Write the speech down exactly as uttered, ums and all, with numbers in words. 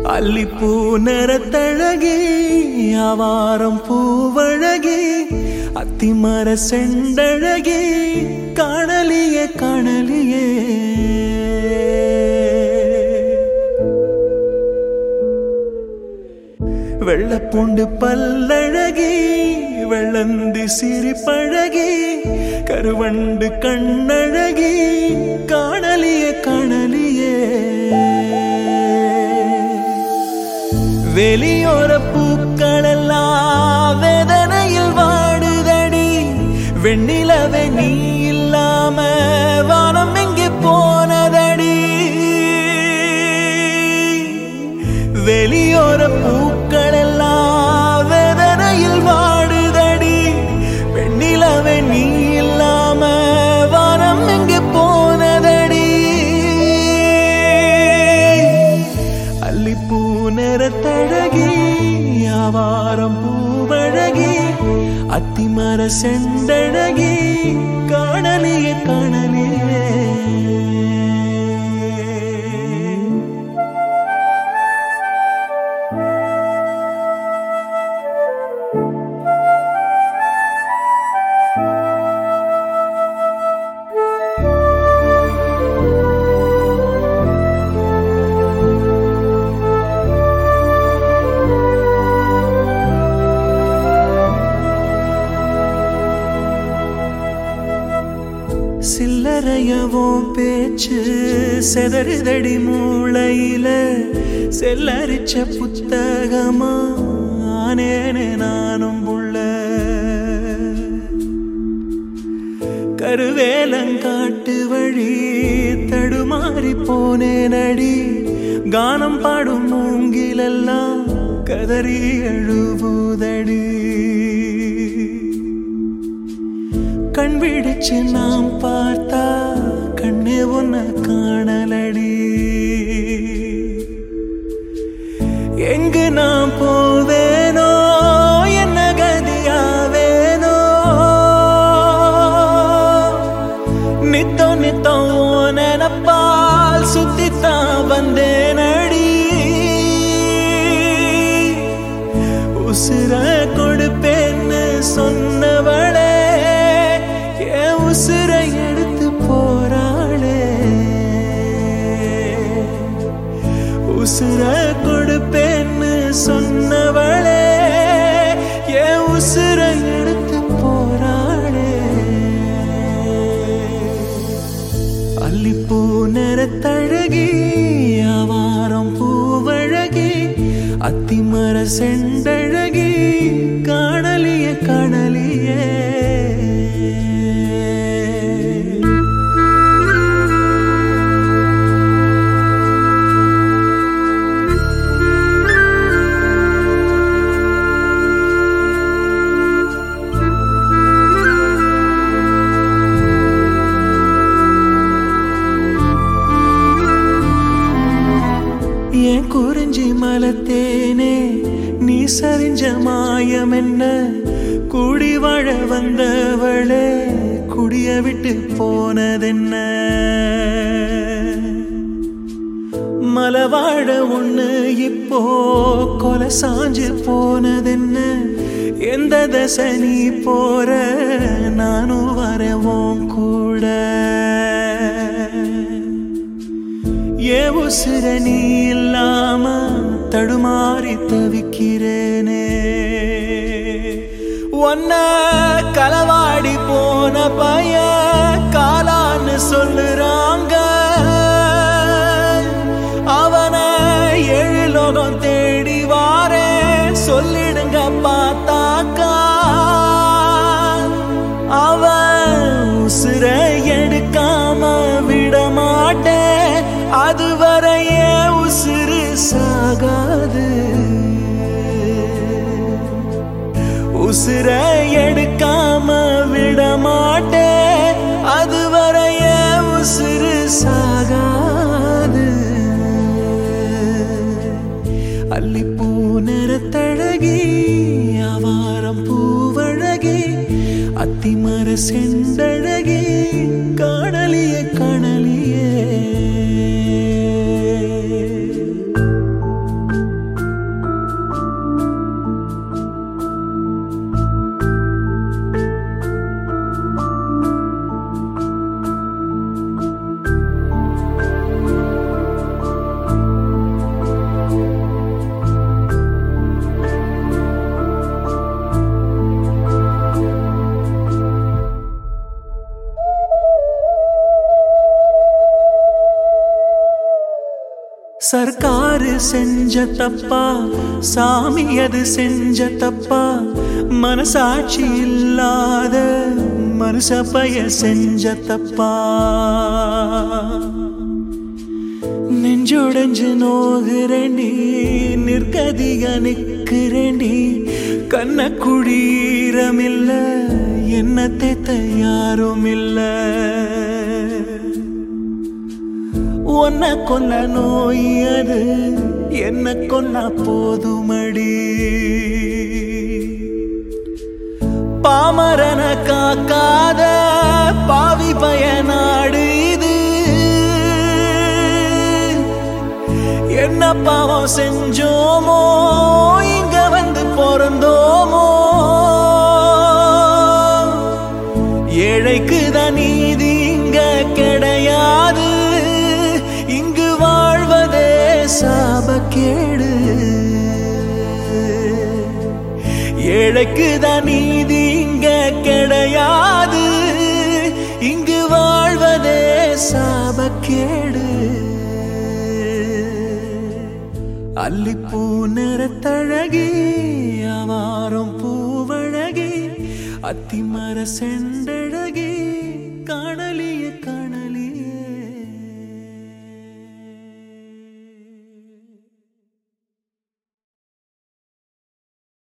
அல்லிப்பூ நிறத்தழகி ஆவாரம் பூவழகி அத்திமர செண்டழகி காணலியே காணலியே வெள்ளப்பூண்டு பல்லழகி வெள்ளந்தி சிரிப்பழகி கருவண்டு கண்ணழகி காணலியே காணலியே வெளியோர பூக்களெல்லாம் வேதனையில் வாடுதடி வெண்ணிலவே நீ இல்லாம வானம் எங்கே போனதடி வெளியோர பூக்களெல்லாம் வேதனையில் வாடுதடி வெண்ணிலவே நீ இல்லாம வானம் எங்கே போனதடி அல்லிப்பூ நிறத்தழகி ஆவாரம் பூவழகி அத்திமர செண்டழகி காணலியே காணலியே சில்லறையவும் பேச்சு செதறுதடி மூளையில செல்லரிச்ச புத்தகமா ஆனேனே நானும் புள்ள கருவேலங்காட்டு வழி தடுமாறி போனேனடி கானம் பாடும் மூங்கிலெல்லாம் கதறி அழுவுதடி கண் விழிச்சு நாம் பார்த்தா கண்ணே ஒன்ன காணலடி எங்கு நாம் போவேனோ என்ன கதியாவேனோ நித்தோ நித்தோ நினப்பால் சுத்தித்தான் வந்தேனடி உசுர கொடுப்பேன்னு சொன்னவளே உசுரை எடுத்து போராளே உசுரை கொடுப்பேன்னு சொன்னவளே என் உசுரை எடுத்து போராளே அல்லிப்பூ நிறத்தழகி ஆவாரம் பூவழகி அத்திமர செண்டழகி காணலியே காணலியே ஏன் குறிஞ்சி மலத்தேனே நீ சரிஞ்ச மாயம் என்ன கூடி வாழ வந்தவளே குடிய விட்டு போனதென்ன மலவாழ ஒண்ணு இப்போ கொலை சாஞ்சு போனதென்ன எந்த தசை நீ போற நானும் வரவோம் கூட ஏ உசுர நீ இல்லாம தடுமாறி தவிக்கிறேனே ஒன்ன களவாடி போன பய காலான்னு சொல்லுறாங்க அவனை ஏழு லோகம் தேடி வாரே சொல்லிடுங்க பார்த்தாக்கா அவன் உசுர எடுக்காம விட மாட்டேன் அதுவரைய உசுறு சாகாது உசுர எடுக்காம விட மாட்டேன் அதுவரைய உசுறு சாகாது அல்லிப்பூ நிறத்தழகி ஆவாரம் பூவழகி அத்திமர செண்டழகி காணலியே காணலியே சர்க்காரு செஞ்ச தப்பா, சாமி அது செஞ்ச தப்பா, மனசாட்சி இல்லாத மனுஷ பய செஞ்ச தப்பா. நெஞ்சோடஞ்சு நோகுறேண்டி, நிற்கதிக நிற்கிறேண்டி, கண்ண குடீரமில்ல, என்ன தேத்த யாரும் இல்ல. ஒன்ன கொன்ன நோய் அது என்ன கொன்னா போதுமடி. பாமரன காக்காத பாவி பயனாடு இது, என்ன பாவம் செஞ்சோமோ இங்க வந்து பிறந்தோமோ. ஏழைக்கு தான் நீதி இங்க கிடையாது, இங்கு வாழ்வதே சாபக்கேடு. ஏழைக்கு தான் நீதி இங்க கிடையாது, இங்கு வாழ்வதே சாபக்கேடு. அல்லிப்பூ நிறத்தழகி, அவாரம் பூவழகி, அத்திமர செண்டழகி, காணலிய காண